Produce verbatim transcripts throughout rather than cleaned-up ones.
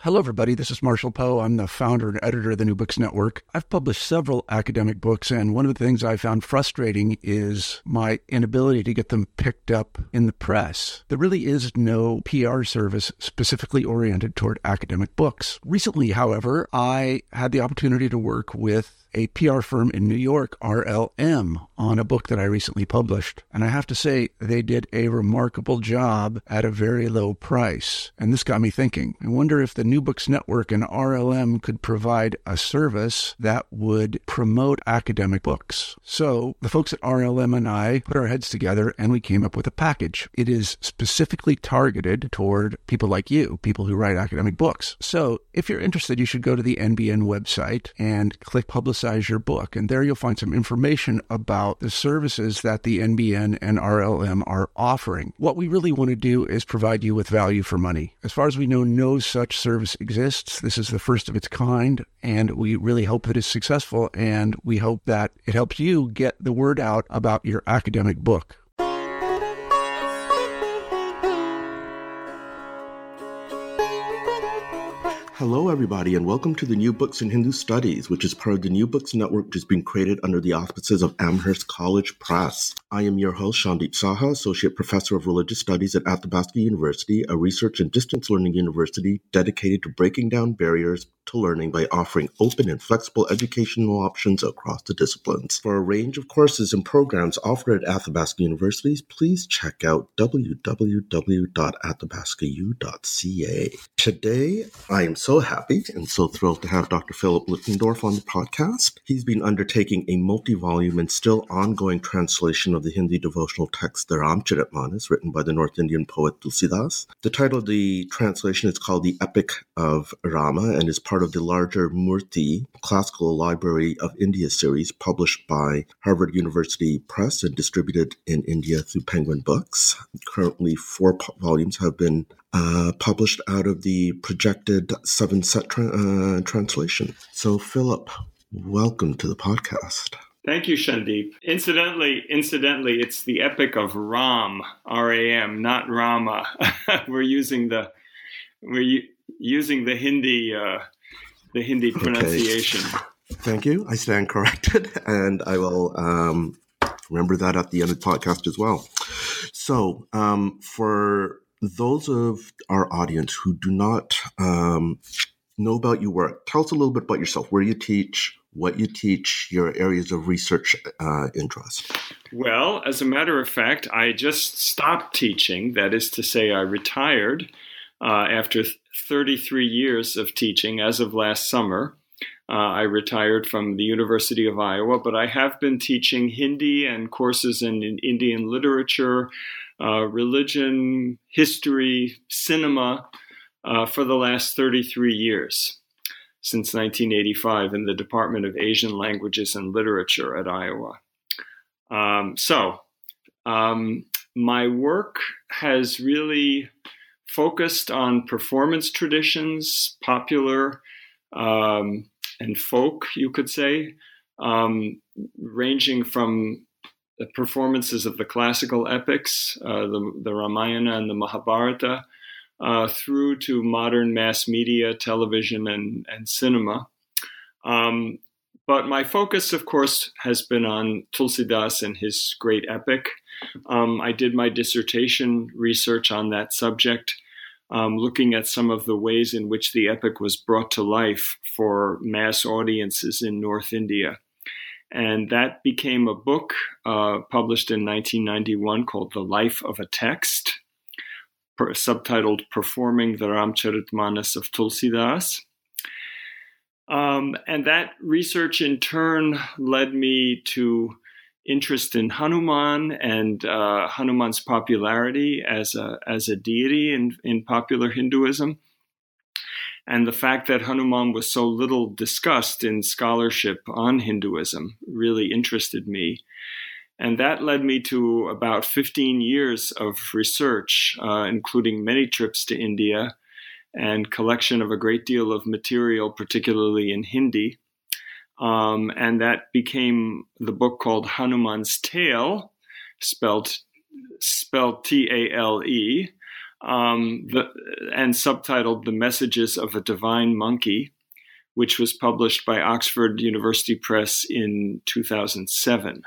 Hello, everybody. This is Marshall Poe. I'm the founder and editor of the New Books Network. I've published several academic books, and one of the things I found frustrating is my inability to get them picked up in the press. There really is no P R service specifically oriented toward academic books. Recently, however, I had the opportunity to work with a P R firm in New York, R L M, on a book that I recently published. And I have to say, they did a remarkable job at a very low price. And this got me thinking. I wonder if the New Books Network and R L M could provide a service that would promote academic books. So the folks at R L M and I put our heads together and we came up with a package. It is specifically targeted toward people like you, people who write academic books. So if you're interested, you should go to the N B N website and click Publicize your book. And there you'll find some information about the services that the N B N and R L M are offering. What we really want to do is provide you with value for money. As far as we know, no such service exists. This is the first of its kind, and we really hope that it's successful, and we hope that it helps you get the word out about your academic book. Hello, everybody, and welcome to the New Books in Hindu Studies, which is part of the New Books Network, which has been created under the auspices of Amherst College Press. I am your host, Shandip Saha, Associate Professor of Religious Studies at Athabasca University, a research and distance learning university dedicated to breaking down barriers to learning by offering open and flexible educational options across the disciplines. For a range of courses and programs offered at Athabasca University, please check out w w w dot athabasca u dot c a. Today, I am so happy and so thrilled to have Doctor Philip Lichtendorf on the podcast. He's been undertaking a multi-volume and still ongoing translation of the Hindi devotional text, the Ramcharitmanas, written by the North Indian poet Tulsidas. The title of the translation is called The Epic of Rama and is part of the larger Murti Classical Library of India series published by Harvard University Press and distributed in India through Penguin Books. Currently, four po- volumes have been uh, published out of the projected seven-set tra- uh, translation. So, Philip, welcome to the podcast. Thank you, Shandip. Incidentally, incidentally, it's the Epic of Ram, R A M, not Rama. we're using the we're u- using the Hindi uh, the Hindi pronunciation. Okay. Thank you. I stand corrected, and I will um, remember that at the end of the podcast as well. So, um, for those of our audience who do not um, know about your work, tell us a little bit about yourself, where you teach, what you teach, your areas of research uh, interest. Well, as a matter of fact, I just stopped teaching. That is to say, I retired uh, after thirty-three years of teaching as of last summer. Uh, I retired from the University of Iowa, but I have been teaching Hindi and courses in, in Indian literature, uh, religion, history, cinema uh, for the last thirty-three years. Since nineteen eighty-five in the Department of Asian Languages and Literature at Iowa. Um, so um, my work has really focused on performance traditions, popular um, and folk, you could say, um, ranging from the performances of the classical epics, uh, the, the Ramayana and the Mahabharata, Uh, through to modern mass media, television, and, and cinema. Um, but my focus, of course, has been on Tulsidas and his great epic. Um, I did my dissertation research on that subject, um, looking at some of the ways in which the epic was brought to life for mass audiences in North India. And that became a book uh, published in nineteen ninety-one called The Life of a Text, subtitled Performing the Ramcharitmanas of Tulsidas. Um, and that research in turn led me to interest in Hanuman and uh, Hanuman's popularity as a, as a deity in, in popular Hinduism. And the fact that Hanuman was so little discussed in scholarship on Hinduism really interested me. And that led me to about fifteen years of research, uh, including many trips to India and collection of a great deal of material, particularly in Hindi. Um, and that became the book called Hanuman's Tale, spelled, spelled T A L E, um, the, and subtitled The Messages of a Divine Monkey, which was published by Oxford University Press in two thousand seven.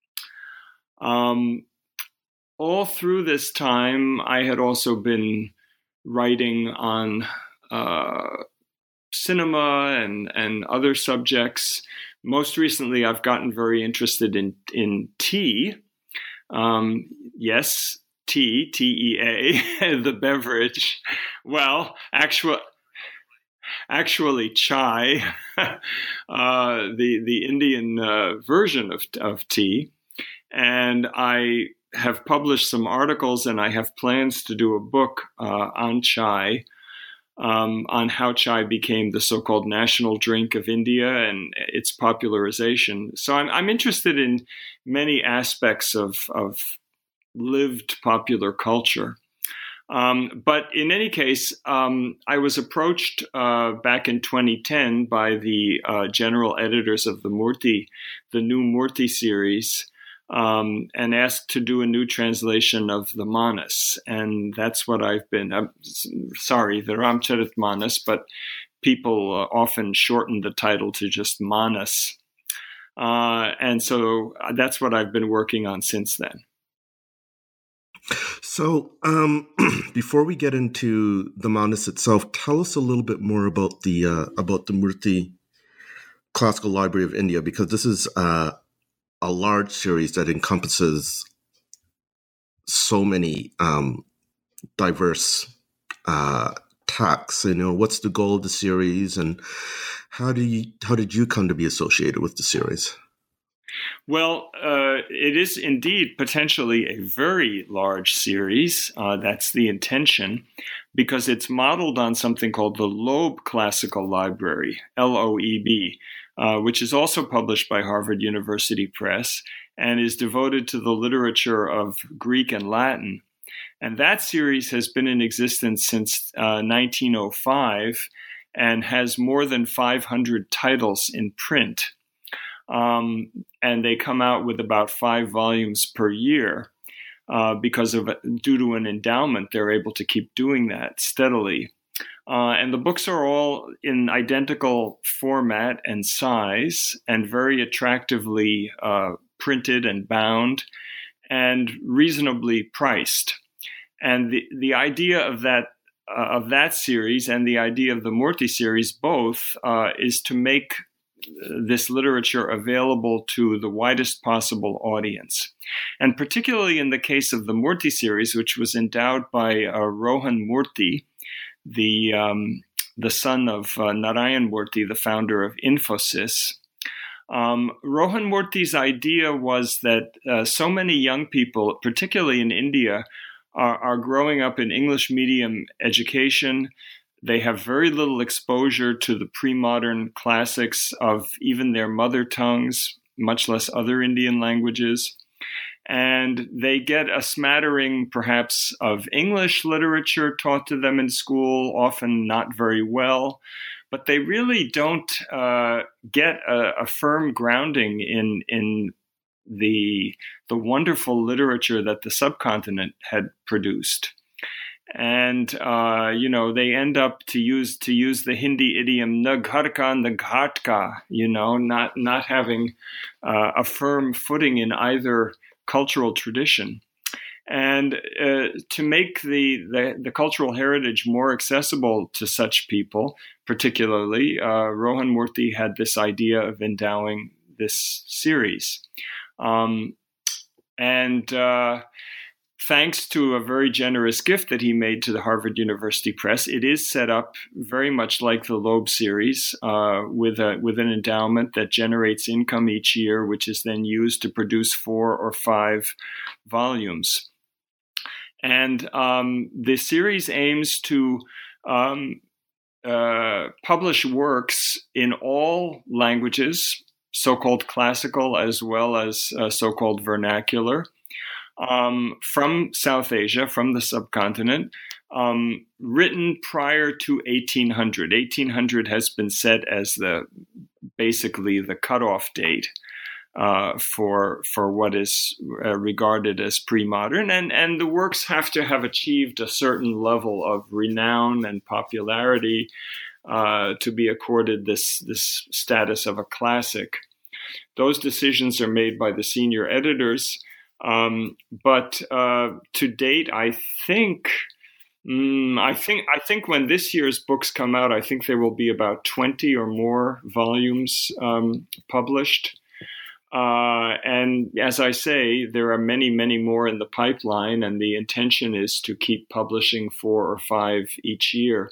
Um, all through this time, I had also been writing on uh, cinema and, and other subjects. Most recently, I've gotten very interested in, in tea. Um, yes, tea, T E A, the beverage. Well, actually, actually chai, uh, the, the Indian uh, version of, of tea. And I have published some articles, and I have plans to do a book uh, on chai, um, on how chai became the so-called national drink of India and its popularization. So I'm, I'm interested in many aspects of, of lived popular culture. Um, but in any case, um, I was approached uh, back in twenty ten by the uh, general editors of the Murti, the new Murti series, Um, and asked to do a new translation of the Manas. And that's what I've been, I'm sorry, the Ramcharitmanas, but people uh, often shorten the title to just Manas. Uh, and so that's what I've been working on since then. So um, before we get into the Manas itself, tell us a little bit more about the, uh, about the Murti Classical Library of India, because this is uh, a large series that encompasses so many um, diverse uh, texts. You know, what's the goal of the series, and how do you how did you come to be associated with the series? Well, uh, it is indeed potentially a very large series. Uh, that's the intention, because it's modeled on something called the Loeb Classical Library, L O E B. Uh, which is also published by Harvard University Press and is devoted to the literature of Greek and Latin. And that series has been in existence since uh, nineteen oh five and has more than five hundred titles in print. Um, and they come out with about five volumes per year. Uh, because of due to an endowment, they're able to keep doing that steadily. Uh, and the books are all in identical format and size and very attractively uh, printed and bound and reasonably priced. And the, the idea of that uh, of that series and the idea of the Murti series both uh, is to make this literature available to the widest possible audience. And particularly in the case of the Murti series, which was endowed by uh, Rohan Murti, the um, the son of uh, Narayan Murti, the founder of Infosys. Um, Rohan Murti's idea was that uh, so many young people, particularly in India, are, are growing up in English medium education. They have very little exposure to the pre-modern classics of even their mother tongues, much less other Indian languages. And they get a smattering, perhaps, of English literature taught to them in school, often not very well. But they really don't uh, get a, a firm grounding in in the the wonderful literature that the subcontinent had produced. And uh, you know, they end up to use to use the Hindi idiom "na ghar ka na ghat ka," you know, not not having uh, a firm footing in either cultural tradition. And uh, to make the, the, the cultural heritage more accessible to such people, particularly, uh, Rohan Murti had this idea of endowing this series. Um, and uh, thanks to a very generous gift that he made to the Harvard University Press, it is set up very much like the Loeb series, uh, with a with an endowment that generates income each year, which is then used to produce four or five volumes. And um, the series aims to um, uh, publish works in all languages, so-called classical as well as uh, so-called vernacular, um, from South Asia, from the subcontinent, um, written prior to eighteen hundred. eighteen hundred has been set as the basically the cutoff date. uh, for for what is uh, regarded as pre-modern, and and the works have to have achieved a certain level of renown and popularity uh, to be accorded this this status of a classic. Those decisions are made by the senior editors, um, but uh, to date, I think. Mm, I think I think when this year's books come out, I think there will be about twenty or more volumes um, published. Uh, and as I say, there are many, many more in the pipeline, and the intention is to keep publishing four or five each year.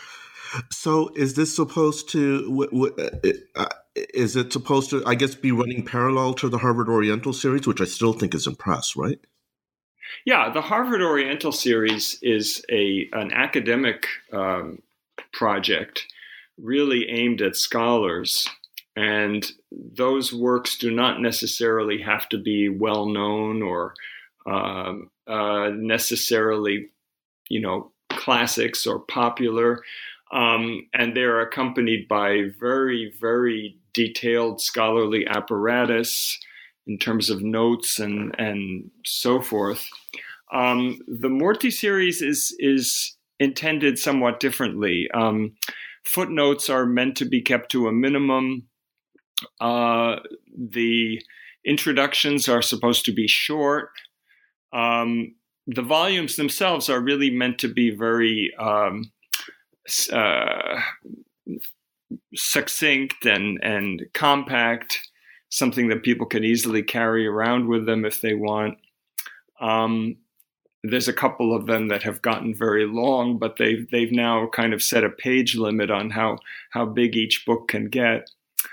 So is this supposed to, w- w- uh, is it supposed to, I guess, be running parallel to the Harvard Oriental series, which I still think is in press, right? Yeah, the Harvard Oriental series is a an academic um, project really aimed at scholars. And those works do not necessarily have to be well known or um, uh, necessarily, you know, classics or popular. Um, and they're accompanied by very, very detailed scholarly apparatus in terms of notes and and so forth. Um, the Murthy series is is intended somewhat differently. Um, footnotes are meant to be kept to a minimum. Uh, the introductions are supposed to be short. Um, the volumes themselves are really meant to be very um, uh, succinct and, and compact, something that people can easily carry around with them if they want. Um, there's a couple of them that have gotten very long, but they've, they've now kind of set a page limit on how, how big each book can get.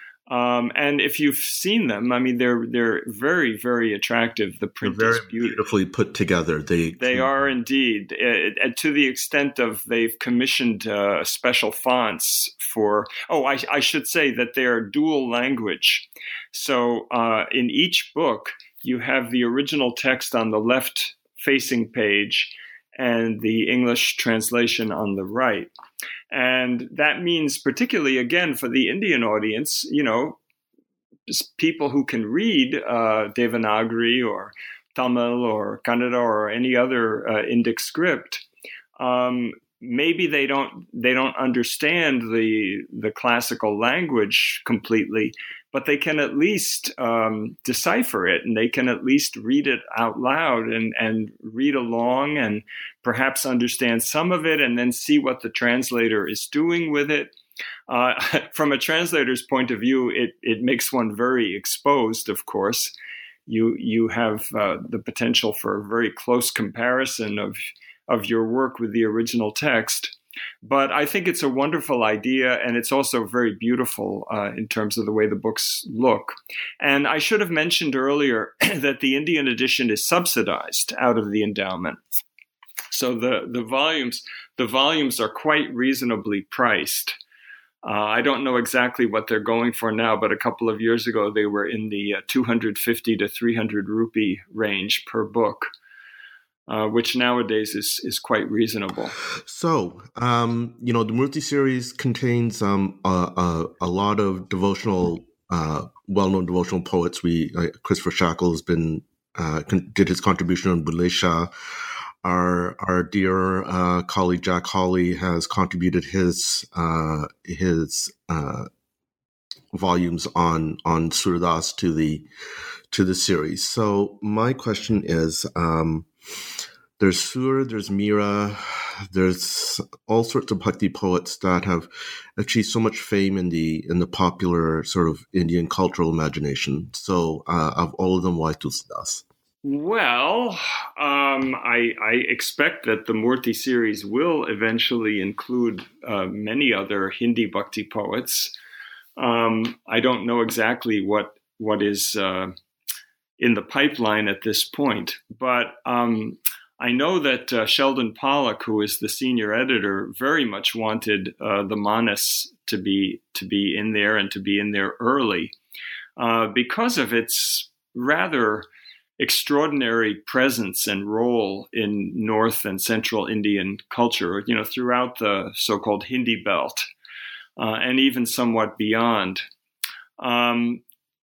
Um, and if you've seen them, I mean, they're they're very, very attractive. The print they're very is beautiful. beautifully put together. They they are indeed, uh, and to the extent of they've commissioned uh, special fonts for. Oh, I, I should say that they are dual language. So uh, in each book, you have the original text on the left-facing page and the English translation on the right. And that means, particularly, again, for the Indian audience, you know, just people who can read uh, Devanagari or Tamil or Kannada or any other uh, Indic script, um, maybe they don't they don't understand the the classical language completely, but they can at least um, decipher it, and they can at least read it out loud and, and read along and perhaps understand some of it and then see what the translator is doing with it. Uh, from a translator's point of view, it, it makes one very exposed, of course. You you have uh, the potential for a very close comparison of, of your work with the original text. But I think it's a wonderful idea, and it's also very beautiful uh, in terms of the way the books look. And I should have mentioned earlier that the Indian edition is subsidized out of the endowment. So the, the volumes the volumes are quite reasonably priced. Uh, I don't know exactly what they're going for now, but a couple of years ago they were in the uh, two hundred fifty to three hundred rupee range per book. Uh, which nowadays is is quite reasonable. So, um, you know, the Murthy series contains um, a, a, a lot of devotional, uh, well-known devotional poets. We uh, Christopher Shackle has been uh, con- did his contribution on Bulleh Shah. Our our dear uh, colleague Jack Hawley has contributed his uh, his uh, volumes on on Surdas to the to the series. So, my question is. Um, There's Sur, there's Mira, there's all sorts of bhakti poets that have achieved so much fame in the in the popular sort of Indian cultural imagination. So, uh, of all of them, why Tulsidas? Well, um, I, I expect that the Murthy series will eventually include uh, many other Hindi bhakti poets. Um, I don't know exactly what what is uh, in the pipeline at this point, but um, I know that uh, Sheldon Pollock, who is the senior editor, very much wanted uh, the Manas to be to be in there and to be in there early uh, because of its rather extraordinary presence and role in North and Central Indian culture, you know, throughout the so-called Hindi belt uh, and even somewhat beyond. Um,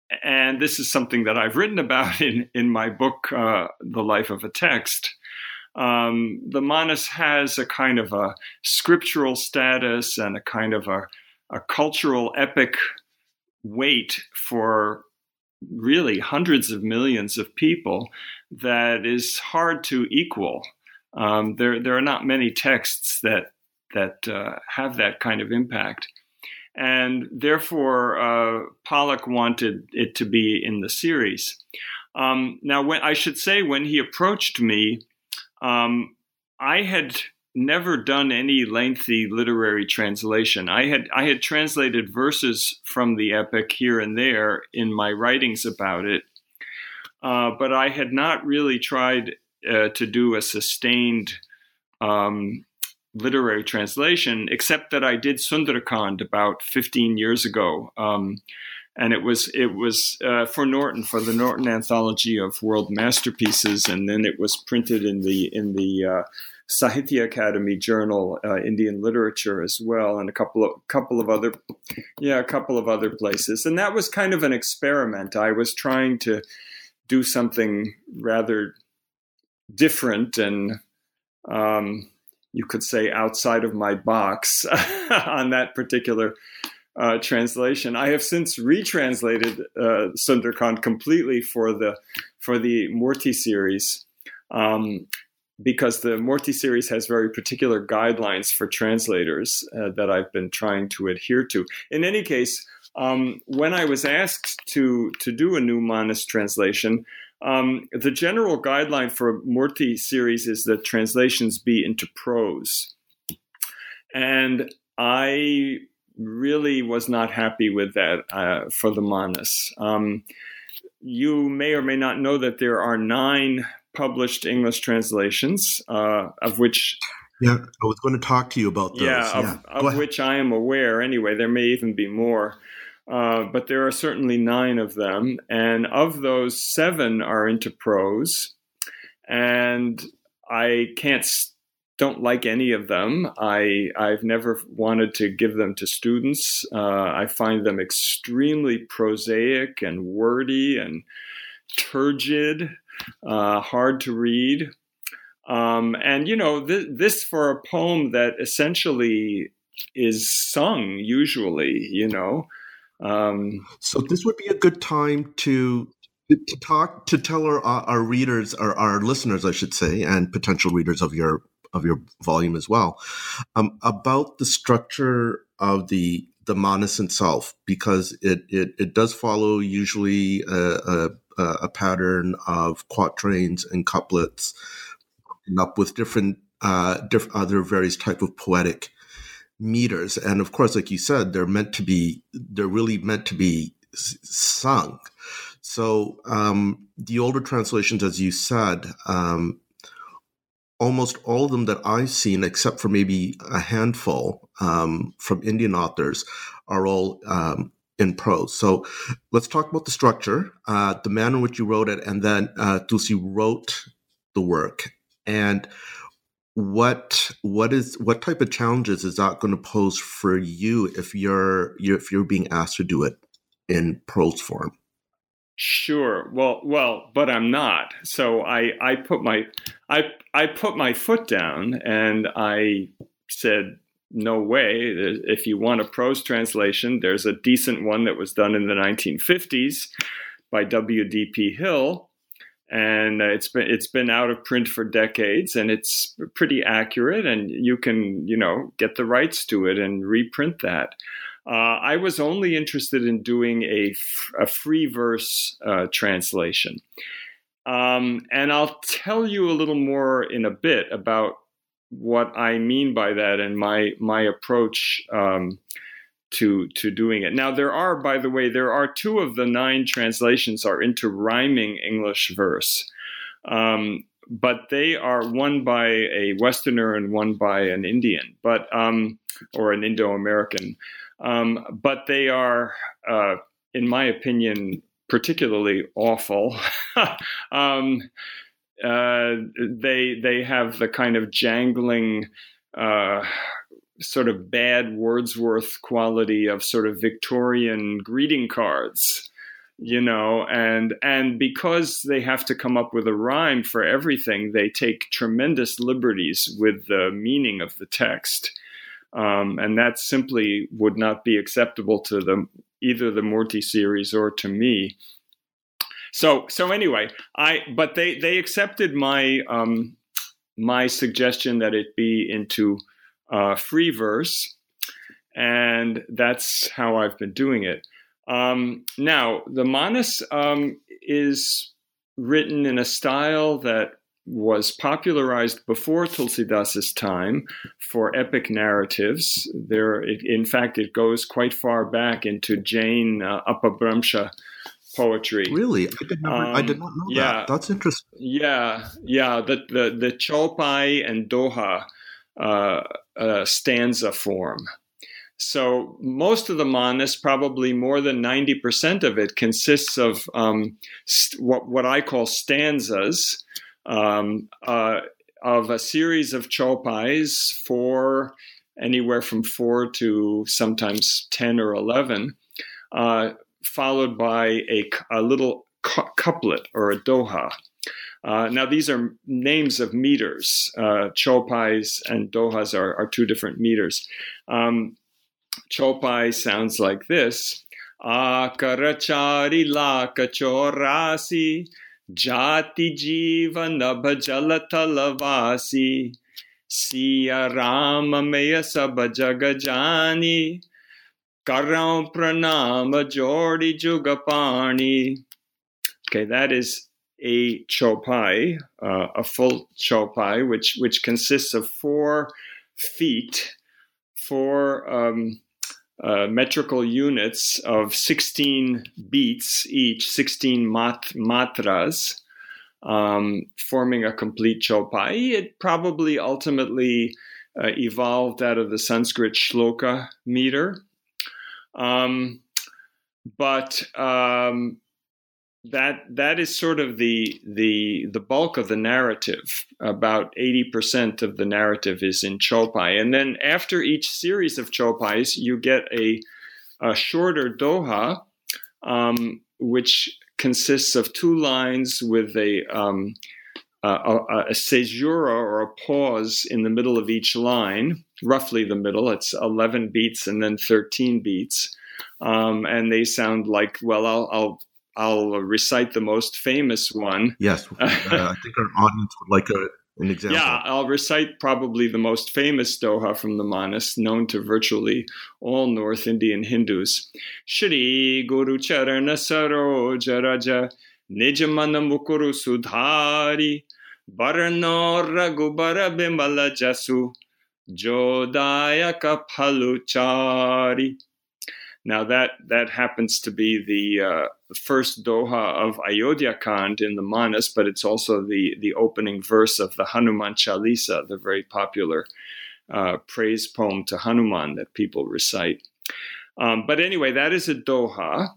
and this is something that I've written about in, in my book, uh, The Life of a Text. Um, the Manas has a kind of a scriptural status and a kind of a, a cultural epic weight for really hundreds of millions of people that is hard to equal. Um, there, there are not many texts that that uh, have that kind of impact. And therefore, uh, Pollack wanted it to be in the series. Um, now, when, I should say, when he approached me, um, I had never done any lengthy literary translation. I had I had translated verses from the epic here and there in my writings about it, uh, but I had not really tried uh, to do a sustained um, literary translation, except that I did Sundarakand about fifteen years ago, um, and it was it was uh, for Norton, for the Norton Anthology of World Masterpieces, and then it was printed in the in the uh, Sahitya Academy Journal, uh, Indian Literature as well, and a couple of couple of other yeah a couple of other places, and that was kind of an experiment. I was trying to do something rather different and. Um, you could say outside of my box on that particular uh, translation. I have since retranslated uh, Sundarakand completely for the for the Murti series, um, because the Murti series has very particular guidelines for translators uh, that I've been trying to adhere to. In any case, um, when I was asked to to do a new Manas translation, Um, the general guideline for Murti series is that translations be into prose. And I really was not happy with that uh, for the Manas. Um, you may or may not know that there are nine published English translations, uh, of which... Yeah, I was going to talk to you about those. Yeah, of, yeah. of which I am aware anyway. There may even be more. Uh, but there are certainly nine of them, and of those, seven are into prose, and I can't, don't like any of them. I, I've never wanted to give them to students. Uh, I find them extremely prosaic and wordy and turgid, uh, hard to read. Um, and, you know, th- this for a poem that essentially is sung, usually, you know. Um, so this would be a good time to to talk to tell our our readers, or our listeners, I should say, and potential readers of your of your volume as well, um, about the structure of the the Manas itself, because it it, it does follow usually a, a, a pattern of quatrains and couplets, up with different uh, diff- other various type of poetic meters, and of course, like you said, they're meant to be they're really meant to be s- sung. So um the older translations, as you said, um almost all of them that I've seen, except for maybe a handful um from Indian authors, are all um in prose. So let's talk about the structure, uh the manner in which you wrote it, and then uh Tulsi wrote the work, and What what is what type of challenges is that going to pose for you if you're, you're if you're being asked to do it in prose form? Sure. Well, well, but I'm not. So I, I put my I I put my foot down and I said, no way. If you want a prose translation, there's a decent one that was done in the nineteen fifties by W D P Hill. And it's been it's been out of print for decades, and it's pretty accurate. And you can, you know, get the rights to it and reprint that. Uh, I was only interested in doing a, a free verse uh, translation, um, and I'll tell you a little more in a bit about what I mean by that and my my approach Um, to to doing it. Now, there are, by the way, there are two of the nine translations are into rhyming English verse, um, but they are one by a Westerner and one by an Indian, but um, or an Indo-American. Um, but they are, uh, in my opinion, particularly awful. um, uh, they they have the kind of jangling, Uh, sort of bad Wordsworth quality of sort of Victorian greeting cards. you know, and and because they have to come up with a rhyme for everything, they take tremendous liberties with the meaning of the text. Um, and that simply would not be acceptable to the, either the Murti series or to me. So so anyway, I but they, they accepted my um, my suggestion that it be into uh, free verse, and that's how I've been doing it. Um, now, the Manas um, is written in a style that was popularized before Tulsidasa's time for epic narratives. There, it, in fact, it goes quite far back into Jain uh, Apabhramsha poetry. Really, I did not. Um, I did not know yeah, that. That's interesting. Yeah, yeah. The the the Chaupai and Doha uh, uh, stanza form. So most of the Manas, probably more than ninety percent of it, consists of um, st- what, what I call stanzas um, uh, of a series of chaupais, four, anywhere from four to sometimes ten or eleven, uh, followed by a, a little cu- couplet or a doha. Uh, now, these are names of meters. Uh, chaupais and dohas are, are two different meters. Um, Chaupai sounds like this: Akarachari laka chorasi, jati jiva nabha jalatalavasi, siya rama meya sabha jagajani, karam pranama jodi jugapani. Okay, that is a chaupai, uh, a full chaupai, which which consists of four feet, four um, Uh, metrical units of sixteen beats each, sixteen mat- matras, um, forming a complete chaupai. It probably ultimately uh, evolved out of the Sanskrit shloka meter. Um, but um, that that is sort of the the the bulk of the narrative. About eighty percent of the narrative is in chaupai, and then after each series of chaupais, you get a, a shorter doha, um, which consists of two lines with a um, a, a, a caesura or a pause in the middle of each line, roughly the middle. It's eleven beats and then thirteen beats, um, and they sound like, well, I'll. I'll I'll recite the most famous one. Yes, uh, I think our audience would like a, an example. Yeah, I'll recite probably the most famous doha from the Manas, known to virtually all North Indian Hindus. Shri Guru Charana Saroja Raja Nijamana Mukuru Sudhari Barano Raghubara Bimala Jasu Jodaya Kaphaluchari. Now that that happens to be the uh, first doha of Ayodhya Kand in the Manas, but it's also the, the opening verse of the Hanuman Chalisa, the very popular uh, praise poem to Hanuman that people recite. Um, but anyway, that is a doha,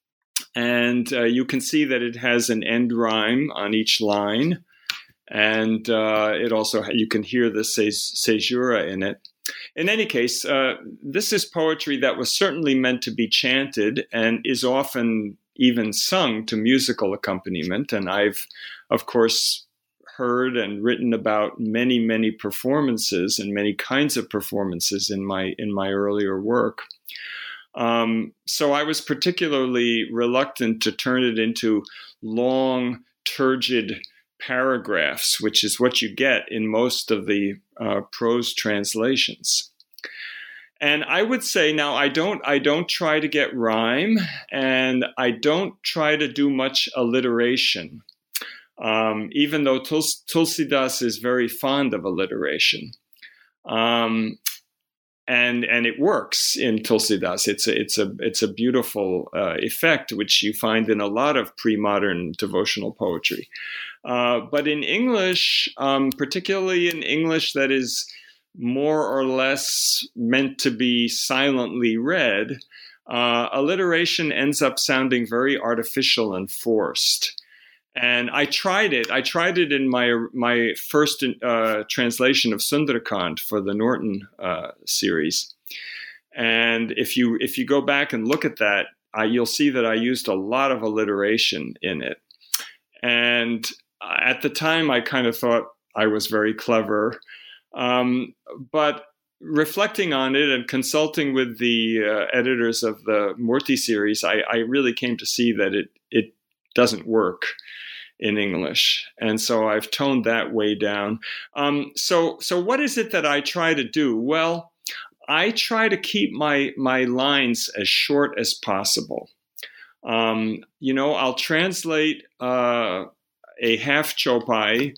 and uh, you can see that it has an end rhyme on each line, and uh, it also you can hear the caesura in it. In any case, uh, this is poetry that was certainly meant to be chanted and is often even sung to musical accompaniment. And I've, of course, heard and written about many, many performances and many kinds of performances in my in my earlier work. Um, so I was particularly reluctant to turn it into long, turgid paragraphs, which is what you get in most of the uh, prose translations. And I would say now I don't I don't try to get rhyme, and I don't try to do much alliteration, um, even though Tuls- Tulsidas is very fond of alliteration. Um, and and it works in Tulsidas. It's a it's a it's a beautiful uh, effect, which you find in a lot of pre-modern devotional poetry. Uh, but in English, um, particularly in English that is more or less meant to be silently read, uh, alliteration ends up sounding very artificial and forced. And I tried it. I tried it in my my first uh, translation of Sundarakand for the Norton uh, series. And if you if you go back and look at that, I, you'll see that I used a lot of alliteration in it. And at the time, I kind of thought I was very clever. Um, but reflecting on it and consulting with the uh, editors of the Murthy series, I, I really came to see that it it doesn't work in English. And so I've toned that way down. Um, so so what is it that I try to do? Well, I try to keep my, my lines as short as possible. Um, you know, I'll translate uh, a half chopai,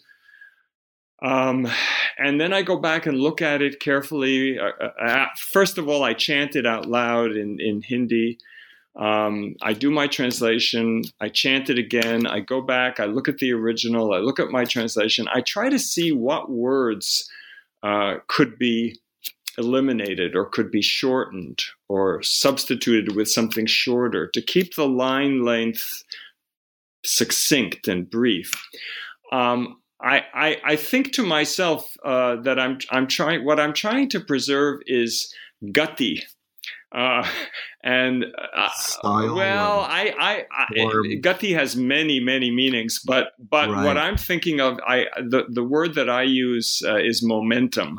um, and then I go back and look at it carefully. Uh, uh, first of all, I chant it out loud in, in Hindi. Um, I do my translation. I chant it again. I go back. I look at the original. I look at my translation. I try to see what words uh, could be eliminated or could be shortened or substituted with something shorter to keep the line length succinct and brief. Um, I, I, I think to myself uh, that I'm I'm trying what I'm trying to preserve is gati, uh, and uh, Style well, I, I, I gati has many many meanings, but but right. what I'm thinking of, I the the word that I use uh, is momentum.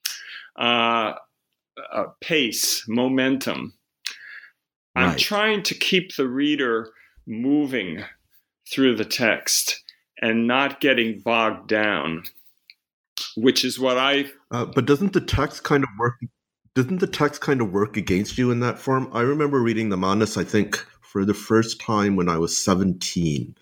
Uh, uh, pace, momentum. Right. I'm trying to keep the reader moving through the text and not getting bogged down, which is what I... Uh, but doesn't the text kind of work... Doesn't the text kind of work against you in that form? I remember reading the Manas, I think, for the first time when I was seventeen.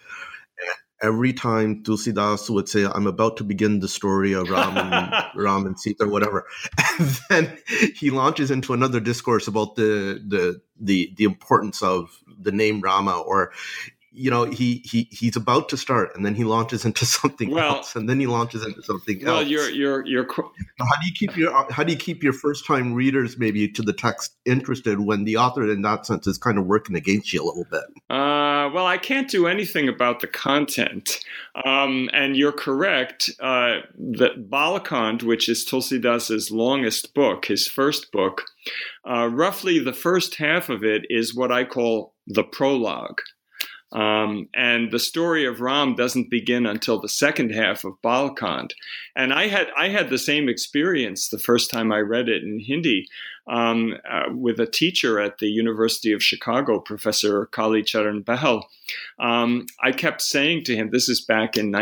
Every time Tulsidas would say, I'm about to begin the story of Ram and, Ram and Sita or whatever. And then he launches into another discourse about the, the, the, the importance of the name Rama, or, you know, he, he, he's about to start and then he launches into something well, else and then he launches into something well, else. Well, you're, you're, you're, how do you keep your, how do you keep your first time readers maybe to the text interested when the author in that sense is kind of working against you a little bit? Uh, well, I can't do anything about the content. Um, and you're correct uh, that Balakand, which is Tulsidas's longest book, his first book, uh, roughly the first half of it is what I call the prologue. Um, and the story of Ram doesn't begin until the second half of Balakand. And I had I had the same experience the first time I read it in Hindi um, uh, with a teacher at the University of Chicago, Professor Kali Charan Bahal. Um, I kept saying to him, this is back in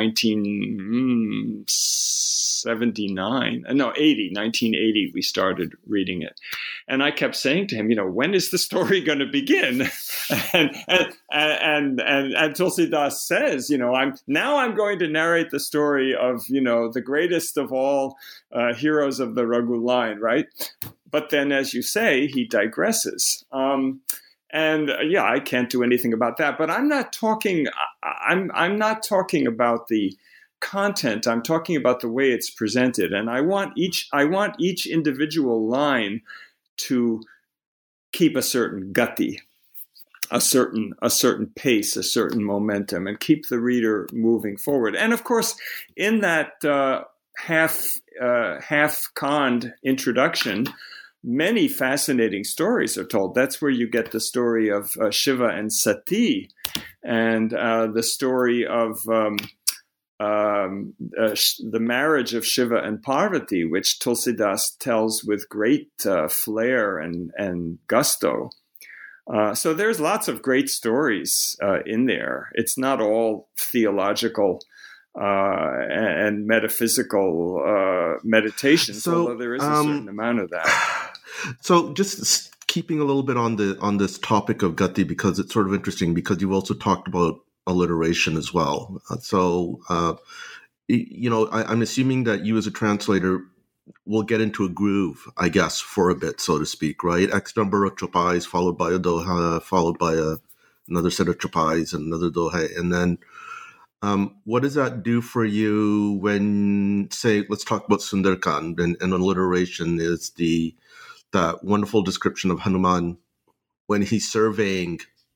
nineteen seventy-nine, no, eighty, nineteen eighty, we started reading it. And I kept saying to him, you know, when is the story going to begin? and, and, and, and, and Tulsidas says, you know, I'm now I'm going to narrate the story of, you know, the greatest of all uh, heroes of the Raghu line, right? But then, as you say, he digresses. Um, and uh, yeah, I can't do anything about that. But I'm not talking. I'm I'm not talking about the content. I'm talking about the way it's presented. And I want each. I want each individual line to keep a certain gati, a certain a certain pace, a certain momentum, and keep the reader moving forward. And of course, in that uh, half uh, half conned introduction, many fascinating stories are told. That's where you get the story of uh, Shiva and Sati, and uh, the story of um, um, uh, sh- the marriage of Shiva and Parvati, which Tulsidas tells with great uh, flair and, and gusto. Uh, so there's lots of great stories uh, in there. It's not all theological uh, and, and metaphysical uh, meditations, so, although there is a um, certain amount of that. So just keeping a little bit on the on this topic of gati, because it's sort of interesting, because you've also talked about alliteration as well. Uh, so, uh, you know, I, I'm assuming that you as a translator will get into a groove, I guess, for a bit, so to speak, right? X number of chopais followed by a doha, followed by a, another set of chopais and another doha. And then um, what does that do for you when, say, let's talk about Sundarkand, and, and alliteration is the that wonderful description of Hanuman when he's surveying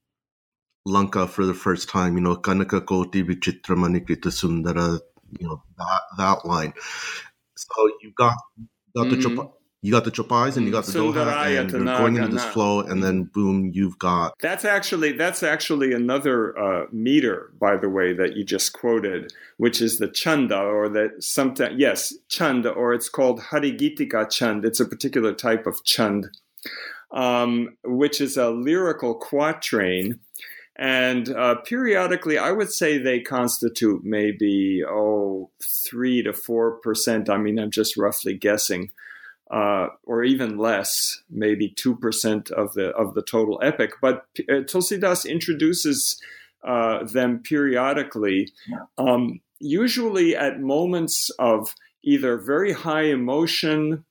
Lanka for the first time, you know, Kanaka Koti Vichitra Manikrita Sundara, you know, that, that line. So you've got, got, mm-hmm. the, chop- You got the chopais and you got the doha, and you're going into this flow, and then boom, you've got. That's actually that's actually another uh, meter, by the way, that you just quoted, which is the chanda, or that sometimes yes, chanda, or it's called Harigitika chand. It's a particular type of chand, um, which is a lyrical quatrain. And uh, periodically, I would say they constitute maybe, oh, three to four percent. I mean, I'm just roughly guessing, uh, or even less, maybe two percent of the of the total epic. But uh, Tulsidas introduces uh, them periodically, um, usually at moments of either very high emotion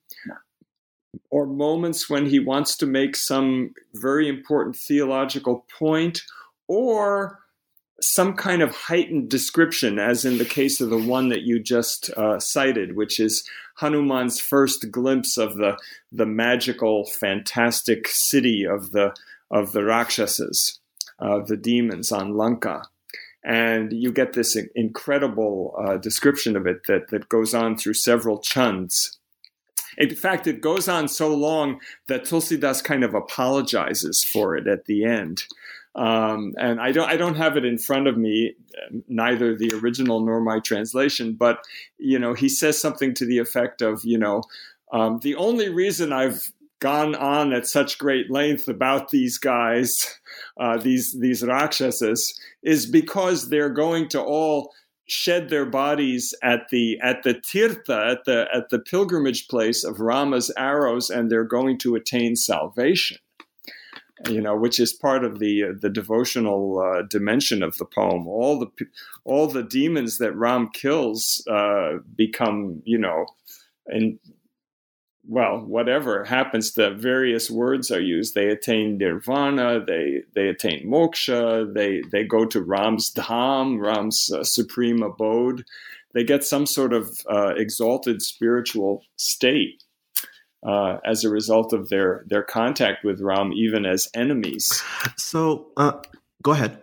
or moments when he wants to make some very important theological point, or some kind of heightened description, as in the case of the one that you just uh, cited, which is Hanuman's first glimpse of the the magical, fantastic city of the of the Rakshasas, uh, the demons on Lanka. And you get this incredible uh, description of it that, that goes on through several chands. In fact, it goes on so long that Tulsidas kind of apologizes for it at the end. Um, and I don't, I don't have it in front of me, neither the original nor my translation. But you know, he says something to the effect of, you know, um, the only reason I've gone on at such great length about these guys, uh, these these Rakshasas, is because they're going to all shed their bodies at the at the tirtha, at the at the pilgrimage place of Rama's arrows, and they're going to attain salvation. You know, which is part of the uh, the devotional uh, dimension of the poem. All the all the demons that Ram kills uh, become, you know, and well, whatever happens, the various words are used. They attain nirvana. They they attain moksha. They they go to Ram's dham, Ram's uh, supreme abode. They get some sort of uh, exalted spiritual state. Uh, as a result of their, their contact with Ram, even as enemies. So, uh, go ahead.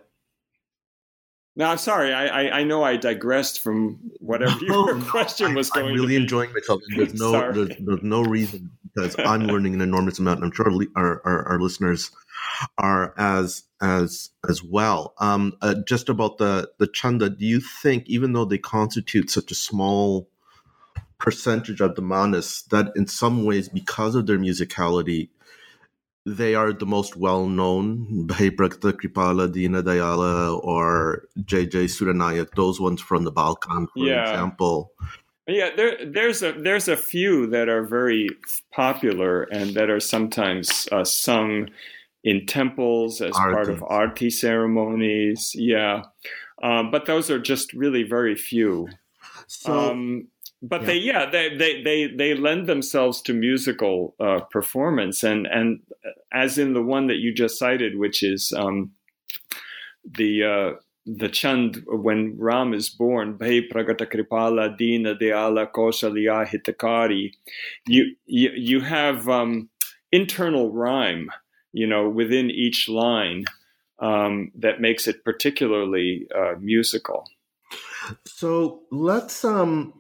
No, I'm sorry. I, I, I know I digressed from whatever your no, question was I, going I'm really to be. enjoying myself. There's no there's, there's no reason, because I'm learning an enormous amount, and I'm sure our, our, our listeners are as as as well. Um, uh, just about the, the chanda, do you think, even though they constitute such a small percentage of the manas, that in some ways, because of their musicality, they are the most well-known, Bhai Prakta Kripala, Dina Dayala, or J J Suranayak, those ones from the Balkan, for yeah. example. Yeah, there, there's a there's a few that are very popular and that are sometimes uh, sung in temples as Arti. part of arti ceremonies. Yeah, um, but those are just really very few. So. Um, But yeah. they, yeah, they, they, they, they lend themselves to musical uh, performance, and and as in the one that you just cited, which is um, the uh, the chand when Ram is born, Bhai Pragata Kripala Dina Dayala Kausalya Hitakari. You you you have um, internal rhyme, you know, within each line um, that makes it particularly uh, musical. So let's um.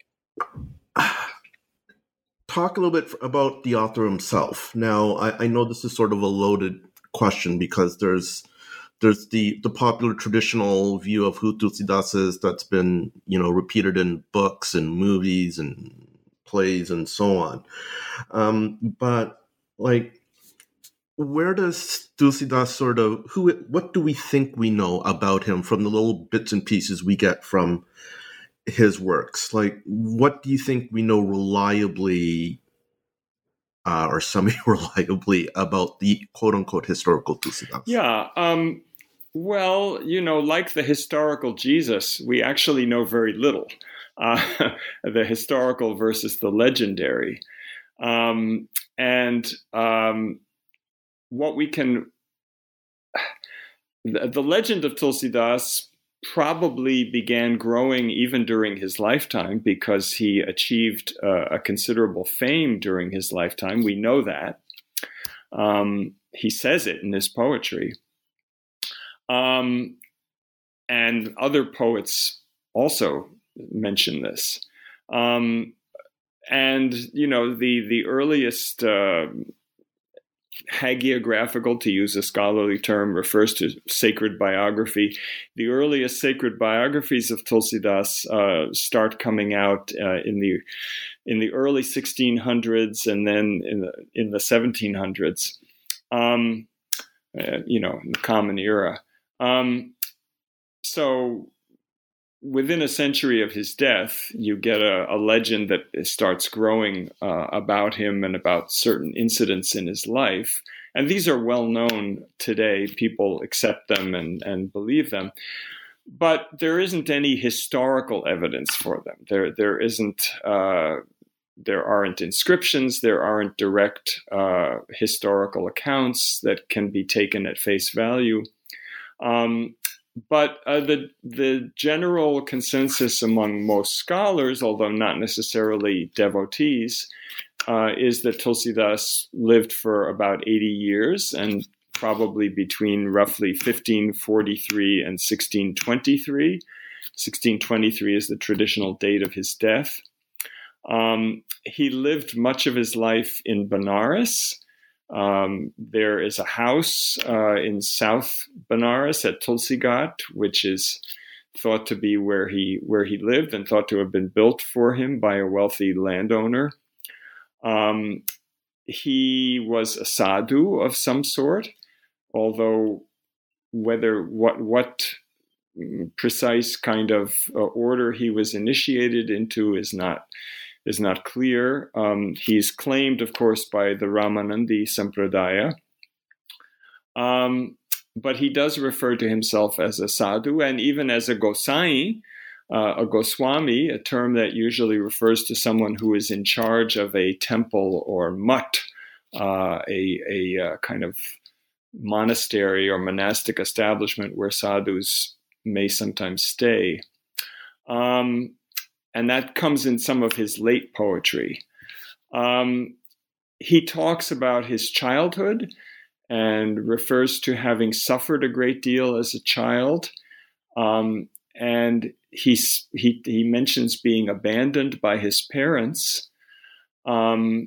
talk a little bit about the author himself. Now, I, I know this is sort of a loaded question, because there's there's the, the popular traditional view of who Tulsidas is that's been, you know, repeated in books and movies and plays and so on. Um, but like, where does Tulsidas sort of who? What do we think we know about him from the little bits and pieces we get from his works? Like, what do you think we know reliably uh, or semi-reliably about the quote-unquote historical Tulsidas? Yeah, um, well, you know, like the historical Jesus, we actually know very little. Uh, the historical versus the legendary. Um, and um, what we can... The, the legend of Tulsidas probably began growing even during his lifetime, because he achieved uh, a considerable fame during his lifetime. We know that. Um, he says it in his poetry. Um, and other poets also mention this. Um, and, you know, the, the earliest uh, hagiographical, to use a scholarly term, refers to sacred biography. The earliest sacred biographies of Tulsidas uh, start coming out uh, in the in the early sixteen hundreds and then in the in the seventeen hundreds. Um, uh, you know, in the Common Era. Um, so. Within a century of his death, you get a, a legend that starts growing uh, about him and about certain incidents in his life. And these are well known today. People accept them and, and believe them. But there isn't any historical evidence for them. There, there isn't, uh, there aren't inscriptions. There aren't direct uh, historical accounts that can be taken at face value. Um, But uh, the the general consensus among most scholars, although not necessarily devotees, uh, is that Tulsidas lived for about eighty years, and probably between roughly fifteen forty-three and sixteen twenty-three. sixteen twenty-three is the traditional date of his death. Um, he lived much of his life in Benares. Um, there is a house uh, in South Benares at Tulsi Ghat, which is thought to be where he where he lived and thought to have been built for him by a wealthy landowner. Um, he was a sadhu of some sort, although whether what what precise kind of uh, order he was initiated into is not. is not clear. Um, he's claimed, of course, by the Ramanandi Sampradaya. Um, but he does refer to himself as a sadhu and even as a Gosai, uh, a Goswami, a term that usually refers to someone who is in charge of a temple or mutt, uh, a, a uh, kind of monastery or monastic establishment where sadhus may sometimes stay. Um, And that comes in some of his late poetry. Um, he talks about his childhood and refers to having suffered a great deal as a child. Um, and he's, he he mentions being abandoned by his parents. Um,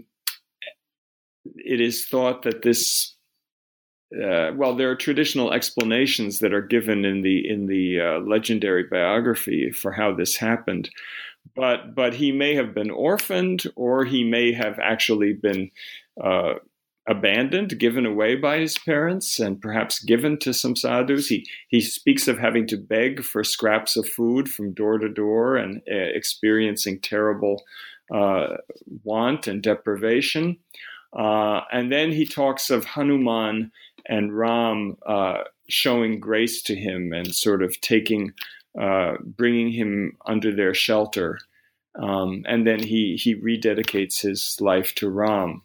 it is thought that this, uh, well, there are traditional explanations that are given in the in the uh, legendary biography for how this happened. But but he may have been orphaned, or he may have actually been uh, abandoned, given away by his parents, and perhaps given to some sadhus. He he speaks of having to beg for scraps of food from door to door and uh, experiencing terrible uh, want and deprivation. Uh, and then he talks of Hanuman and Ram uh, showing grace to him and sort of taking. Uh, bringing him under their shelter. Um, and then he, he rededicates his life to Ram.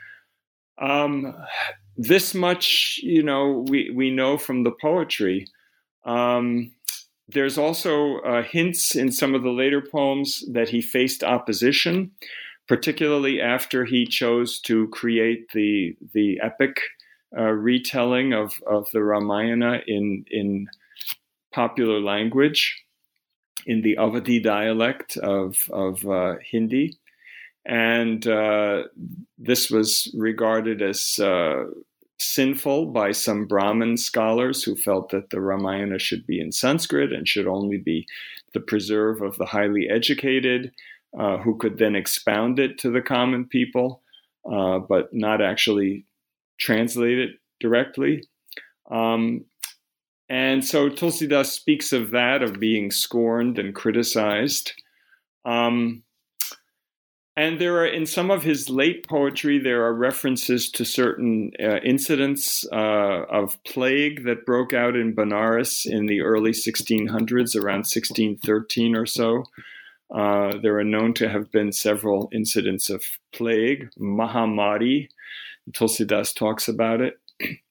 Um, this much, you know, we, we know from the poetry. Um, there's also uh, hints in some of the later poems that he faced opposition, particularly after he chose to create the, the epic uh, retelling of, of the Ramayana in, in popular language, in the Awadhi dialect of, of uh, Hindi. And uh, this was regarded as uh, sinful by some Brahmin scholars who felt that the Ramayana should be in Sanskrit and should only be the preserve of the highly educated, uh, who could then expound it to the common people, uh, but not actually translate it directly. Um, And so Tulsidas speaks of that, of being scorned and criticized. Um, and there are, in some of his late poetry, there are references to certain uh, incidents uh, of plague that broke out in Benares in the early sixteen hundreds, around sixteen thirteen or so. Uh, there are known to have been several incidents of plague, Mahamari. Tulsidas talks about it.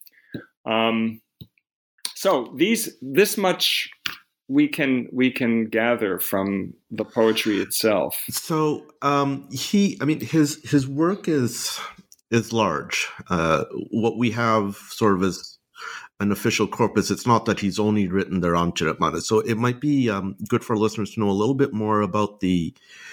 Um, So these, this much we can we can gather from the poetry itself. So um, he, I mean, his his work is is large. Uh, what we have sort of as an official corpus, it's not that he's only written the Ramcharitmanas. So it might be um, good for listeners to know a little bit more about the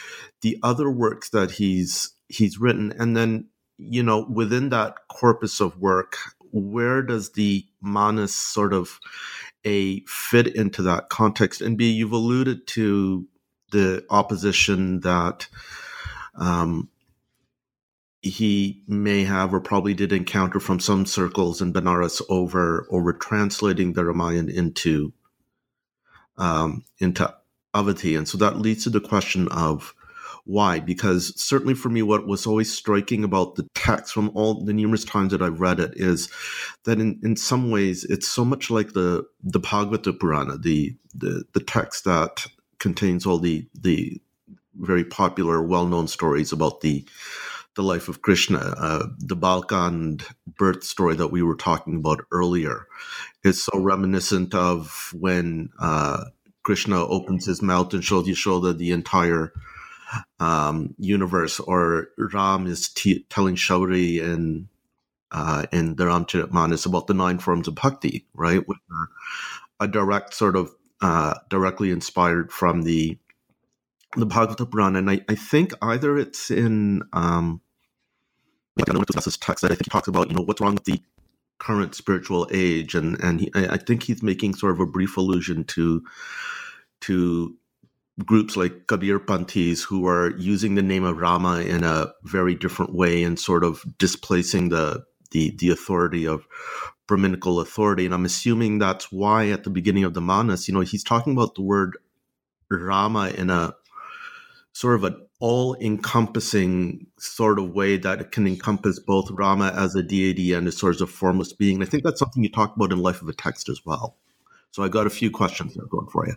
the other works that he's he's written, and then, you know, within that corpus of work, where does the Manas sort of a fit into that context? And B, you've alluded to the opposition that um, he may have or probably did encounter from some circles in Benares over over translating the Ramayana into um, into Awadhi. And so that leads to the question of why? Because certainly for me, what was always striking about the text from all the numerous times that I've read it is that in, in some ways it's so much like the the Bhagavata Purana, the the the text that contains all the the very popular, well-known stories about the the life of Krishna. Uh, the Balkand birth story that we were talking about earlier is so reminiscent of when uh, Krishna opens his mouth and shows Yashoda the entire um, universe, or Ram is t- telling Shauri in uh, in the Ramcharitmanas about the nine forms of bhakti, right? Which are a direct sort of uh, directly inspired from the the Bhagavata Purana. And I, I think either it's in um, like I don't know if this text that I think he talks about, you know, what's wrong with the current spiritual age, and and he, I think he's making sort of a brief allusion to to groups like Kabir Panthis who are using the name of Rama in a very different way and sort of displacing the the the authority of Brahminical authority. And I'm assuming that's why at the beginning of the Manas, you know, he's talking about the word Rama in a sort of an all-encompassing sort of way that it can encompass both Rama as a deity and a sort of formless being. And I think that's something you talk about in Life of a Text as well. So I got a few questions there going for you.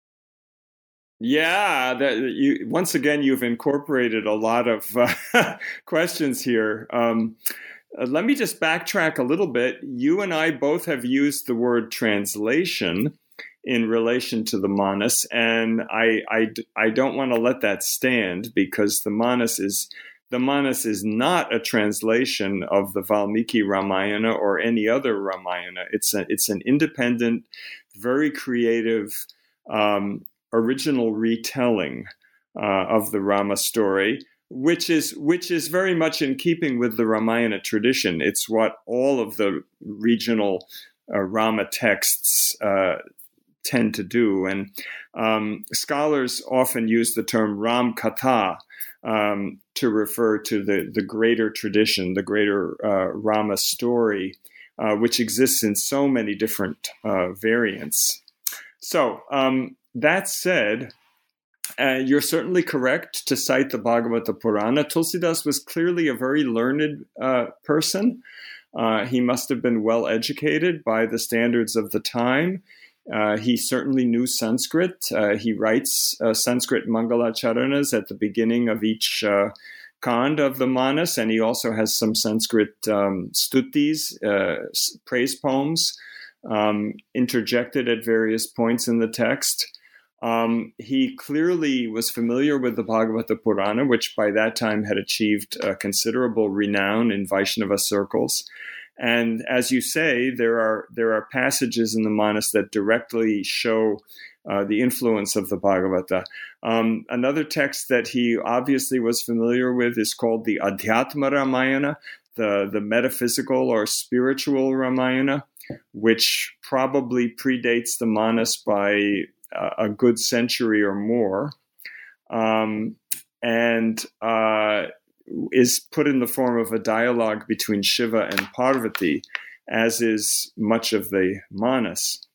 Yeah, that you once again you've incorporated a lot of uh, questions here. Um, uh, let me just backtrack a little bit. You and I both have used the word translation in relation to the Manas, and I I, I don't want to let that stand, because the Manas is the Manas is not a translation of the Valmiki Ramayana or any other Ramayana. It's a, it's an independent, very creative, Um, original retelling uh, of the Rama story, which is which is very much in keeping with the Ramayana tradition. It's what all of the regional uh, Rama texts uh, tend to do. And um, scholars often use the term Ram Katha um, to refer to the, the greater tradition, the greater uh, Rama story, uh, which exists in so many different uh, variants. So, um, that said, uh, you're certainly correct to cite the Bhagavata Purana. Tulsidas was clearly a very learned uh, person. Uh, he must have been well educated by the standards of the time. Uh, he certainly knew Sanskrit. Uh, he writes uh, Sanskrit Mangalacharanas at the beginning of each uh, kand of the Manas, and he also has some Sanskrit um, stutis, uh, praise poems, um, interjected at various points in the text. Um, he clearly was familiar with the Bhagavata Purana, which by that time had achieved uh, considerable renown in Vaishnava circles. And as you say, there are there are passages in the Manas that directly show uh, the influence of the Bhagavata. Um, another text that he obviously was familiar with is called the Adhyatma Ramayana, the, the metaphysical or spiritual Ramayana, which probably predates the Manas by a good century or more, um, and uh, is put in the form of a dialogue between Shiva and Parvati, as is much of the Manas.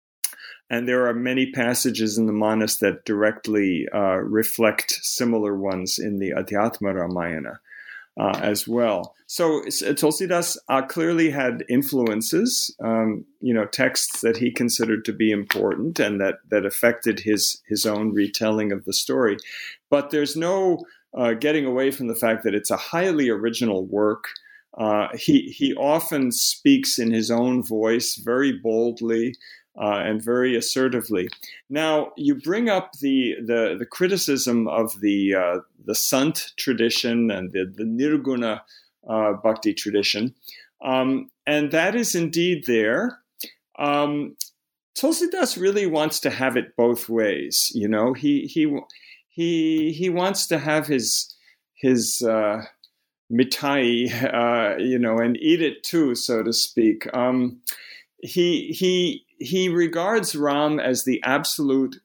And there are many passages in the Manas that directly uh, reflect similar ones in the Adhyatma Ramayana uh, as well. So Tulsidas uh, clearly had influences, um, you know, texts that he considered to be important and that that affected his his own retelling of the story. But there's no uh, getting away from the fact that it's a highly original work. Uh, he he often speaks in his own voice very boldly uh, and very assertively. Now, you bring up the the, the criticism of the uh, the Sant tradition and the, the Nirguna Uh, bhakti tradition, um, and that is indeed there. Um, Tulsidas really wants to have it both ways. You know, he he he he wants to have his his uh, mitai, uh, you know, and eat it too, so to speak. Um, he he he regards Ram as the absolute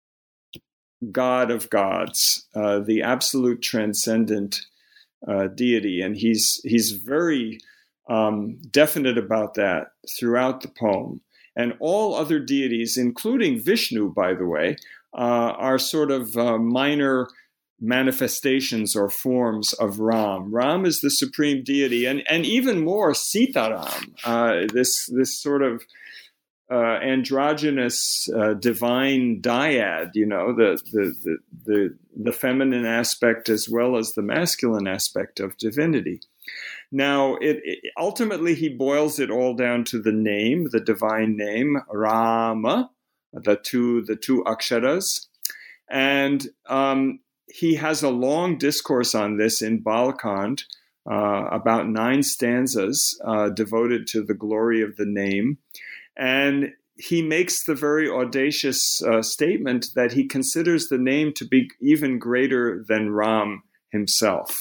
God of gods, uh, the absolute transcendent uh, deity, and he's he's very um, definite about that throughout the poem. And all other deities, including Vishnu, by the way, uh, are sort of uh, minor manifestations or forms of Ram. Ram is the supreme deity, and and even more Sitaram, uh, this this sort of uh, androgynous uh, divine dyad. You know, the, the the the the feminine aspect as well as the masculine aspect of divinity. Now, it, it, ultimately, he boils it all down to the name, the divine name, Rama, the two the two aksharas, and um, he has a long discourse on this in Balkand, uh, about nine stanzas uh, devoted to the glory of the name, and he makes the very audacious uh, statement that he considers the name to be even greater than Ram himself.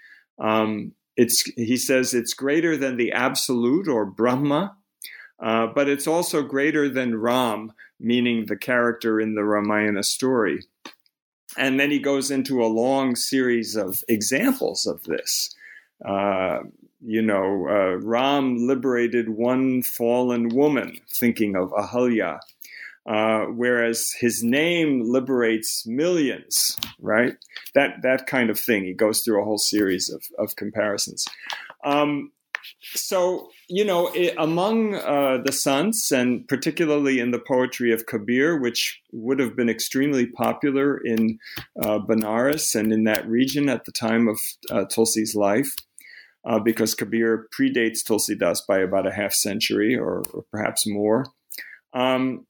Um, It's, he says it's greater than the absolute or Brahma, uh, but it's also greater than Ram, meaning the character in the Ramayana story. And then he goes into a long series of examples of this. Uh, you know, uh, Ram liberated one fallen woman, thinking of Ahalya, uh, whereas his name liberates millions, right? That that kind of thing. He goes through a whole series of, of comparisons. Um, so, you know, it, among uh, the sants, and particularly in the poetry of Kabir, which would have been extremely popular in uh, Benares and in that region at the time of uh, Tulsi's life, uh, because Kabir predates Tulsidas by about a half century or, or perhaps more. Um,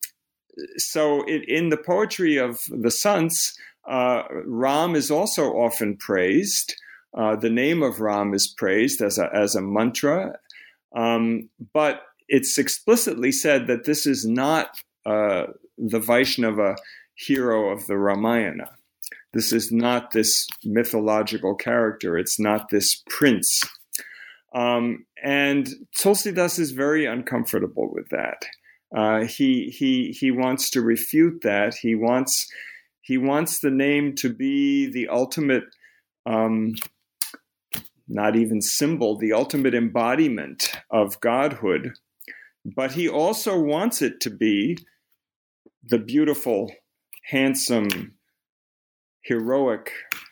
so it, in the poetry of the sants, uh, Ram is also often praised. Uh, the name of Ram is praised as a, as a mantra, um, but it's explicitly said that this is not uh, the Vaishnava hero of the Ramayana. This is not this mythological character. It's not this prince. Um, and Tulsidas is very uncomfortable with that. Uh, he he he wants to refute that. He wants he wants the name to be the ultimate, um, not even symbol, the ultimate embodiment of godhood. But he also wants it to be the beautiful, handsome, heroic,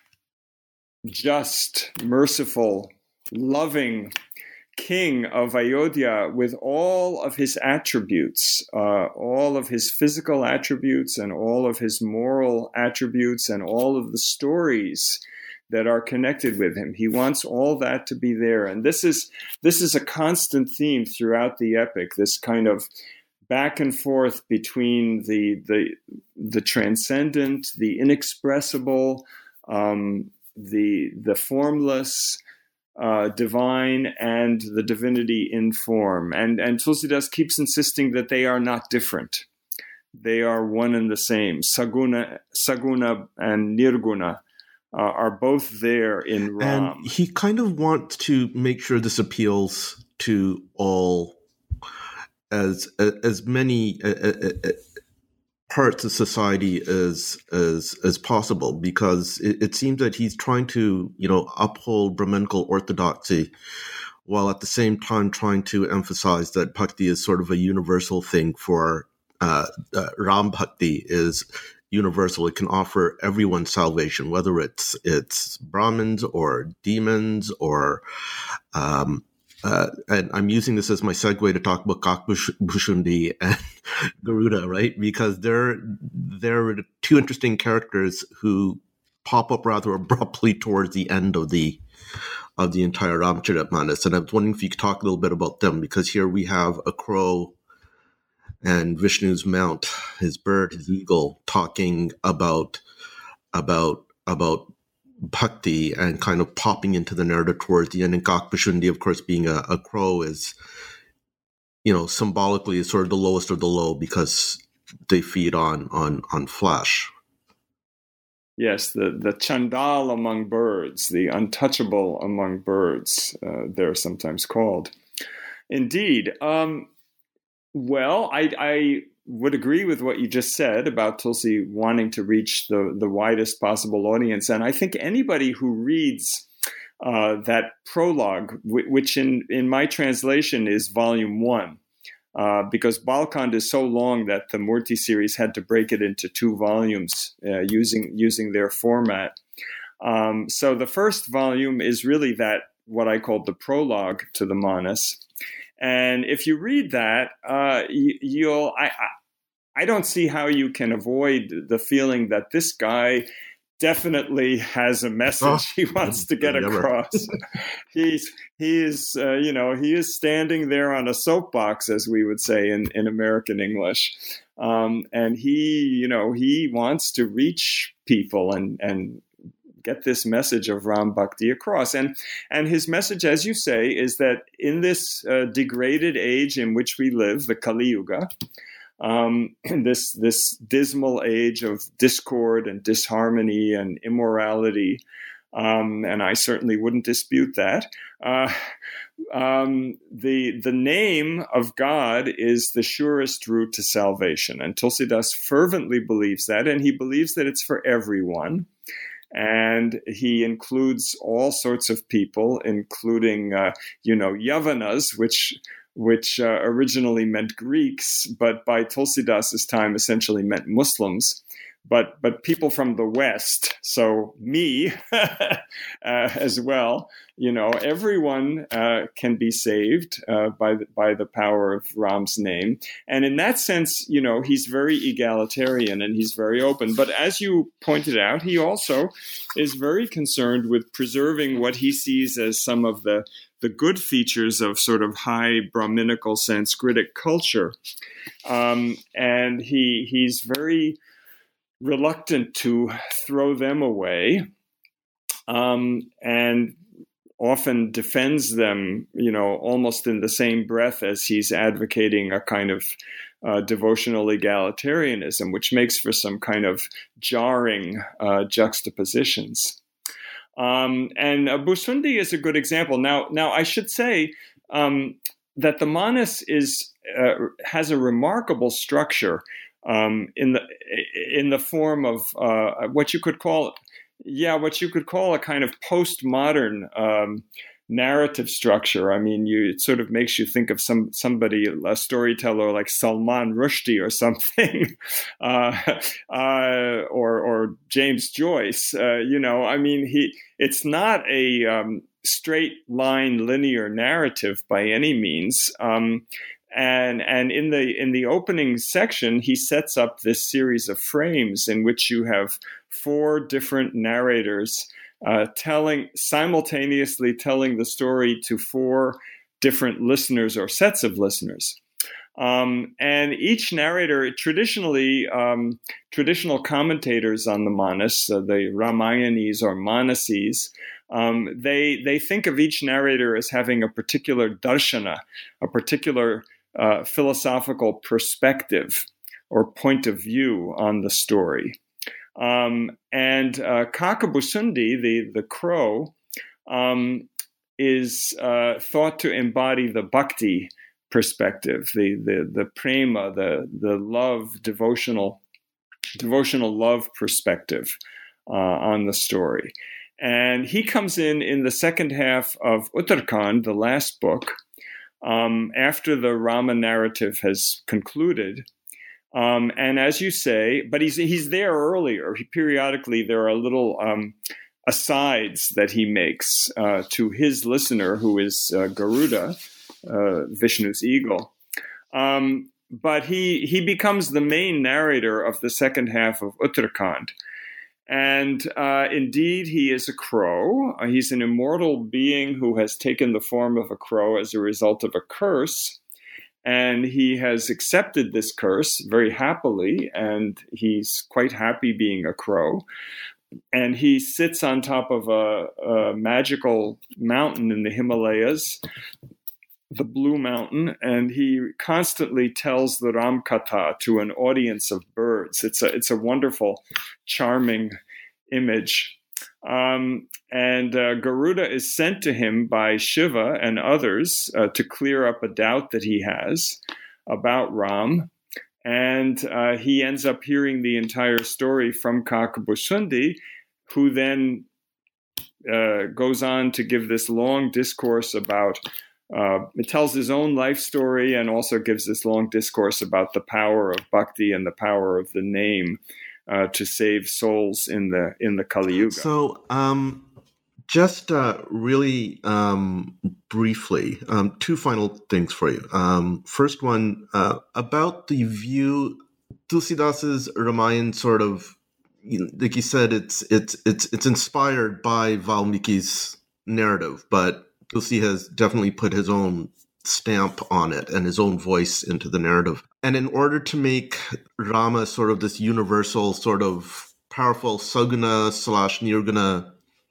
just, merciful, loving king of Ayodhya with all of his attributes, uh, all of his physical attributes and all of his moral attributes and all of the stories that are connected with him. He wants all that to be there. And this is this is a constant theme throughout the epic, this kind of back and forth between the the the transcendent, the inexpressible, um, the the formless, Uh, divine, and the divinity in form. And, and Tulsidas keeps insisting that they are not different. They are one and the same. Saguna, Saguna and Nirguna uh, are both there in Ram. And he kind of wants to make sure this appeals to all, as as many uh, uh, parts of society as as as possible, because it, it seems that he's trying to, you know, uphold Brahmanical orthodoxy, while at the same time trying to emphasize that bhakti is sort of a universal thing. For uh, uh, Ram Bhakti is universal; it can offer everyone salvation, whether it's it's Brahmins or demons or. Um, Uh, and I'm using this as my segue to talk about Kakbhushundi and Garuda, right? Because they're they're two interesting characters who pop up rather abruptly towards the end of the of the entire Ramcharitmanas. And I was wondering if you could talk a little bit about them, because here we have a crow and Vishnu's mount, his bird, his eagle, talking about about about. Bhakti and kind of popping into the narrative towards the end. And Kakbhushundi, of course, being a, a crow, is, you know, symbolically is sort of the lowest of the low, because they feed on on on flesh. Yes, the, the Chandal among birds, the untouchable among birds, uh, they're sometimes called. Indeed. Um, well, I, I would agree with what you just said about Tulsi wanting to reach the, the widest possible audience. And I think anybody who reads uh, that prologue, w- which in, in my translation is volume one, Uh, because Balkand is so long that the Murti series had to break it into two volumes uh, using using their format. Um, so the first volume is really that, what I call the prologue to the Manas. And if you read that, uh, you, you'll I, I I don't see how you can avoid the feeling that this guy definitely has a message oh, he wants to get never. across. He's he is uh, you know he is standing there on a soapbox, as we would say in, in American English, um, and he you know he wants to reach people and and get this message of Ram Bhakti across. And and his message, as you say, is that in this uh, degraded age in which we live, the Kali Yuga, Um, this this dismal age of discord and disharmony and immorality, um, and I certainly wouldn't dispute that. Uh, um, the the name of God is the surest route to salvation, and Tulsidas fervently believes that, and he believes that it's for everyone. And he includes all sorts of people, including, uh, you know, Yavanas, which which uh, originally meant Greeks, but by Tulsidas's time essentially meant Muslims, but but people from the West, so me uh, as well. You know, everyone uh, can be saved uh, by the, by the power of Ram's name, and in that sense, you know, he's very egalitarian and he's very open. But as you pointed out, he also is very concerned with preserving what he sees as some of the the good features of sort of high Brahminical Sanskritic culture. Um, and he he's very reluctant to throw them away, um, and often defends them, you know, almost in the same breath as he's advocating a kind of uh, devotional egalitarianism, which makes for some kind of jarring uh, juxtapositions. Um, and uh, Bhusundi is a good example. Now, now I should say um, that the Manas is uh, has a remarkable structure um, in the in the form of uh, what you could call, yeah, what you could call a kind of postmodern um, narrative structure. I mean, you it sort of makes you think of some somebody, a storyteller like Salman Rushdie or something, uh, uh, or or James Joyce. Uh, you know, I mean, he it's not a um, straight line linear narrative by any means. Um, and and in the in the opening section, he sets up this series of frames in which you have four different narrators Uh, telling simultaneously telling the story to four different listeners or sets of listeners, um, and each narrator traditionally um, traditional commentators on the Manas, uh, the Ramayanis or Manasis, um, they they think of each narrator as having a particular darshana, a particular uh, philosophical perspective or point of view on the story. Um, and uh, Kakabhusundi, the, the crow, um, is uh, thought to embody the bhakti perspective, the the the prema, the the love, devotional devotional love perspective uh, on the story. And he comes in in the second half of Uttarkand, the last book, um, after the Rama narrative has concluded. Um, and as you say, but he's he's there earlier. He, periodically, there are little um, asides that he makes uh, to his listener, who is uh, Garuda, uh, Vishnu's eagle. Um, but he he becomes the main narrator of the second half of Uttarkand. And uh, indeed, he is a crow. Uh, he's an immortal being who has taken the form of a crow as a result of a curse. And he has accepted this curse very happily, and he's quite happy being a crow. And he sits on top of a, a magical mountain in the Himalayas, the Blue Mountain, and he constantly tells the Ram Katha to an audience of birds. It's a it's a wonderful, charming image. Um, and uh, Garuda is sent to him by Shiva and others uh, to clear up a doubt that he has about Ram. And uh, he ends up hearing the entire story from Kakabhushundi, who then uh, goes on to give this long discourse about, uh, it tells his own life story and also gives this long discourse about the power of bhakti and the power of the name uh, to save souls in the in the Kali Yuga. So, um, just uh, really um, briefly, um, two final things for you. Um, first one, uh, about the view, Tulsidas's Ramayan sort of, you know, like you said, it's it's it's it's inspired by Valmiki's narrative, but Tulsi has definitely put his own stamp on it and his own voice into the narrative. And in order to make Rama sort of this universal, sort of powerful Saguna slash Nirguna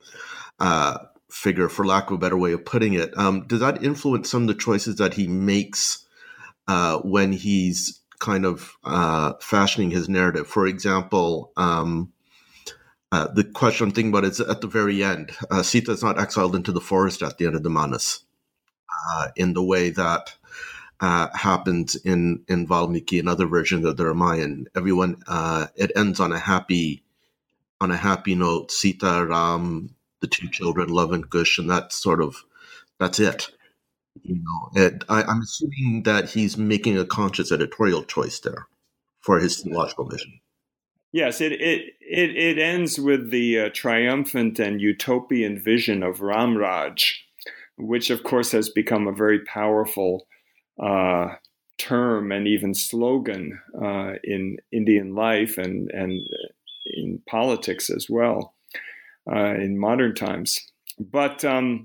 uh, figure, for lack of a better way of putting it, um, does that influence some of the choices that he makes uh, when he's kind of uh, fashioning his narrative? For example, um, uh, the question I'm thinking about is at the very end. Uh, Sita is not exiled into the forest at the end of the Manas uh, in the way that uh, happens in, in Valmiki and other versions of the Ramayana. Everyone, uh, it ends on a happy, on a happy note. Sita, Ram, the two children, Love and Kush, and that's sort of, that's it. You know, it, I, I'm assuming that he's making a conscious editorial choice there for his theological vision. Yes, it it it, it ends with the uh, triumphant and utopian vision of Ramraj, which of course has become a very powerful uh, term and even slogan uh, in Indian life and and in politics as well uh, in modern times. But um,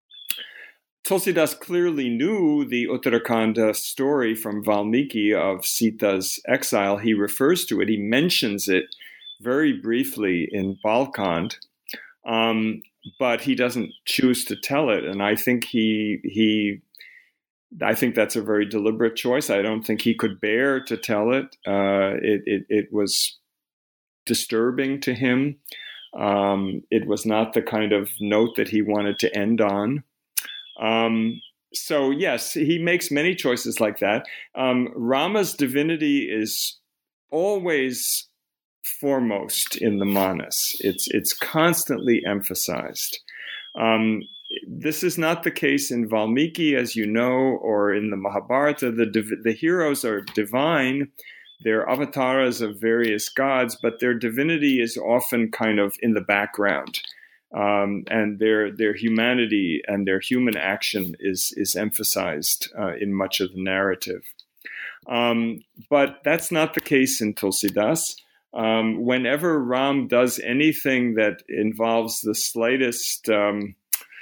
Tulsidas clearly knew the Uttarakhanda story from Valmiki of Sita's exile. He refers to it. He mentions it very briefly in Balkand, um, but he doesn't choose to tell it. And I think he he, I think that's a very deliberate choice. I don't think he could bear to tell it. Uh, it, it it was disturbing to him. Um, it was not the kind of note that he wanted to end on. Um, so yes, he makes many choices like that. Um, Rama's divinity is always foremost in the Manas. It's it's constantly emphasized. Um, this is not the case in Valmiki, as you know, or in the Mahabharata. The div- the heroes are divine. They're avatars of various gods, but their divinity is often kind of in the background. Um, and their their humanity and their human action is is emphasized uh, in much of the narrative. Um, but that's not the case in Tulsidas. Um, whenever Ram does anything that involves the slightest um,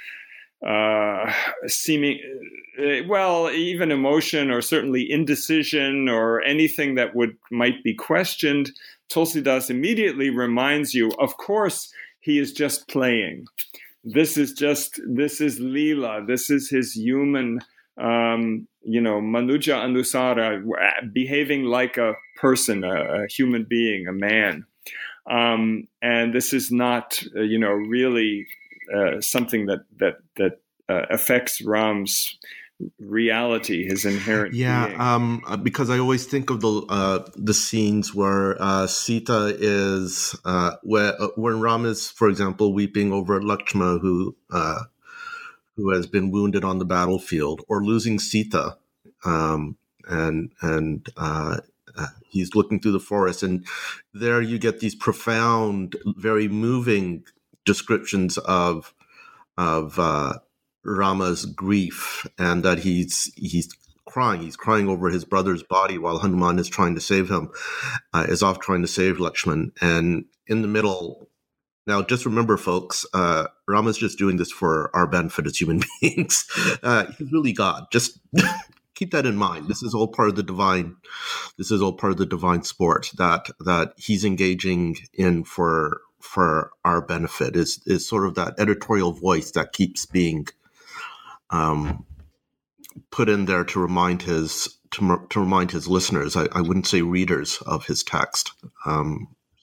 uh, seeming, well, even emotion or certainly indecision or anything that would might be questioned, Tulsidas immediately reminds you, of course, he is just playing. This is just, this is Leela. This is his human, um, you know, Manuja Anusara, behaving like a person, a, a human being, a man. Um, and this is not, uh, you know, really uh, something that, that, that uh, affects Ram's reality, his inherent yeah, being. um, because I always think of the uh, the scenes where uh, Sita is uh, where uh, when Ram is, for example, weeping over Lakshmana, who uh, who has been wounded on the battlefield, or losing Sita, um, and and uh, uh, he's looking through the forest, and there you get these profound, very moving descriptions of of. Uh, Rama's grief, and that he's he's crying. He's crying over his brother's body while Hanuman is trying to save him, uh, is off trying to save Lakshman. And in the middle, now just remember, folks, uh, Rama's just doing this for our benefit as human beings. Uh, he's really God. Just keep that in mind. This is all part of the divine. This is all part of the divine sport that that he's engaging in for for our benefit. Is is sort of that editorial voice that keeps being Um, put in there to remind his to, to remind his listeners. I, I wouldn't say readers of his text. Um,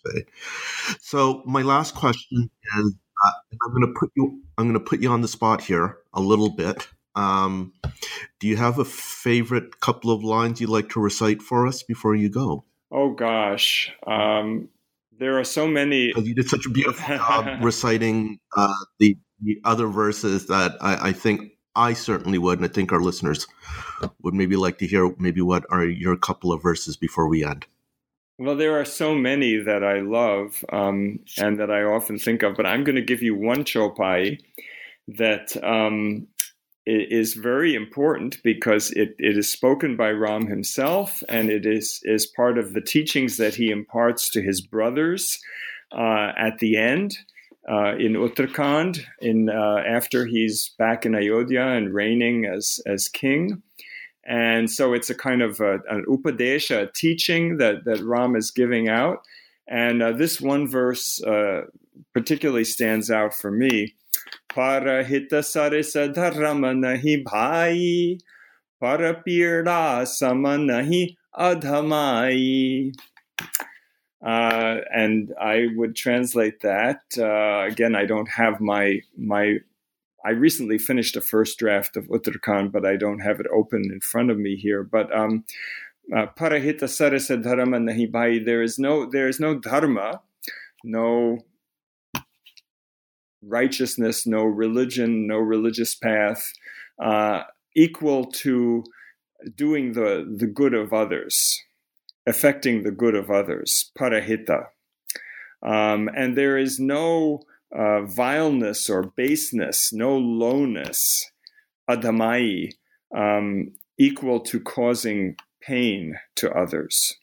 Namaste. So my last question is, uh, I'm going to put you, I'm going to put you on the spot here a little bit. Um, do you have a favorite couple of lines you'd like to recite for us before you go? Oh gosh, um, there are so many. Because you did such a beautiful job reciting uh, the the other verses that I, I think I certainly would, and I think our listeners would maybe like to hear maybe what are your couple of verses before we end. Well, there are so many that I love um, and that I often think of, but I'm going to give you one chopai that um, is very important because it, it is spoken by Ram himself, and it is, is part of the teachings that he imparts to his brothers uh, at the end uh, in Uttarakhand, in uh, after he's back in Ayodhya and reigning as as king. And so it's a kind of a, an upadesha, a teaching that, that Ram is giving out. And uh, this one verse uh, particularly stands out for me. Parahita sarisa dharma nahi bhai, parapirda sama nahi adhamai. Uh, and I would translate that. Uh, again, I don't have my my. I recently finished a first draft of Uttarakhand, but I don't have it open in front of me here. But um, parahita sarasa dharma nahi bhai. There is no there is no dharma, no righteousness, no religion, no religious path uh, equal to doing the the good of others, affecting the good of others. Parahita, um, and there is no Uh, vileness or baseness, no lowness, adhamai, um, equal to causing pain to others.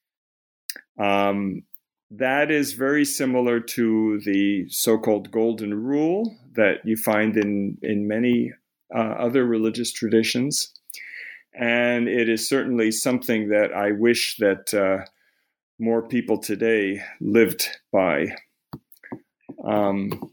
Um, that is very similar to the so-called golden rule that you find in, in many uh, other religious traditions. And it is certainly something that I wish that uh, more people today lived by. Um,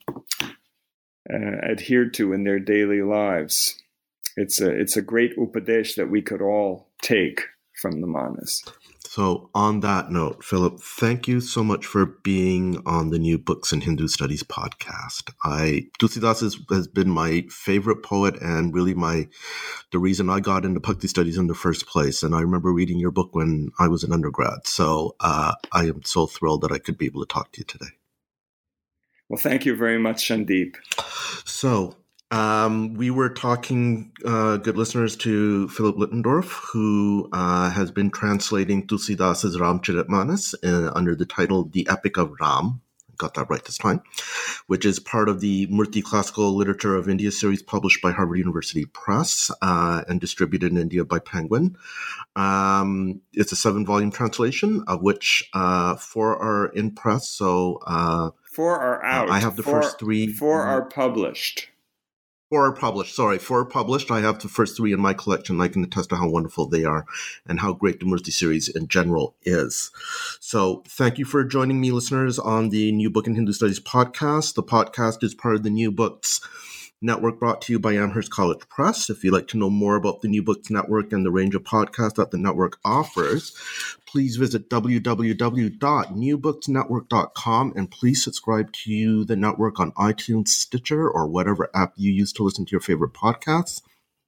uh, adhered to in their daily lives. It's a it's a great upadesh that we could all take from the manas. So on that note, Philip, thank you so much for being on the New Books in Hindu Studies podcast. I Tulsidas has, has been my favorite poet and really my the reason I got into Bhakti studies in the first place. And I remember reading your book when I was an undergrad. So uh, I am so thrilled that I could be able to talk to you today. Well, thank you very much, Shandeep. So um, we were talking, uh, good listeners, to Philip Littendorf, who uh, has been translating Tulsidas's Ramcharitmanas uh, under the title The Epic of Ram. Got that right this time, which is part of the Murti Classical Literature of India series published by Harvard University Press uh, and distributed in India by Penguin. Um, it's a seven-volume translation, of which uh, four are in press. So uh, four are out. I have the four, first three. Four are published. Four are published. Sorry, four are published. I have the first three in my collection. I can attest to how wonderful they are and how great the Murti series in general is. So thank you for joining me, listeners, on the New Book in Hindu Studies podcast. The podcast is part of the New Books Network brought to you by Amherst College Press. If you'd like to know more about the New Books Network and the range of podcasts that the network offers, please visit w w w dot new books network dot com and please subscribe to the network on iTunes, Stitcher, or whatever app you use to listen to your favorite podcasts.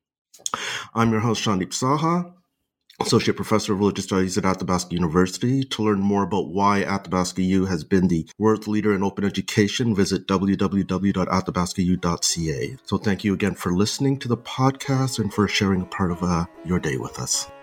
I'm your host, Shandeep Saha, Associate Professor of Religious Studies at Athabasca University. To learn more about why Athabasca U has been the world leader in open education, visit w w w dot athabasca u dot c a. So thank you again for listening to the podcast and for sharing a part of uh, your day with us.